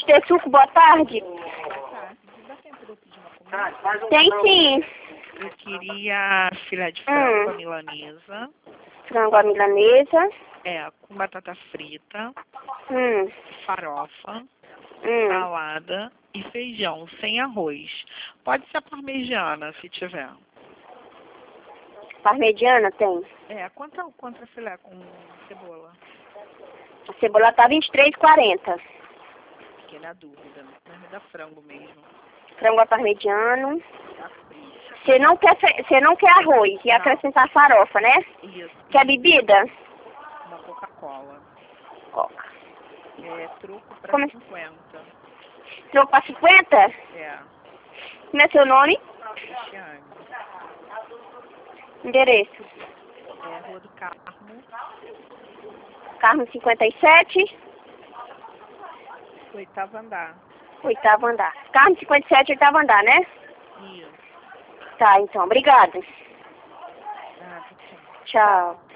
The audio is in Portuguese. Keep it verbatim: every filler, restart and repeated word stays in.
ter suco, boa tarde. Tá, dá tempo de eu pedir uma comida? Tem sim. Eu queria filé de frango Hum. à milanesa, Frango à milanesa. é, com batata frita, Hum. farofa, Hum. salada e feijão, sem arroz. Pode ser parmegiana, se tiver. Parmegiana tem. É, quanto, quanto é filé com cebola? A cebola tá vinte e três e quarenta. Fiquei na dúvida, mas me dá frango mesmo. Frango à parmegiano. Capricho. Você não quer, fe- você não quer arroz e Não. acrescentar farofa, né? Isso. Quer bebida? Uma Coca-Cola. Coca. É, truco pra Como é? cinquenta. Trocou pra cinquenta? É, Como é seu nome? Cristiane. Endereço. É, Rua do Carmo, Carmo cinquenta e sete, oitavo andar. oitavo andar. Carmo cinquenta e sete, oitavo andar, né? Isso. Tá, então. Obrigada. Ah, tá. Tchau.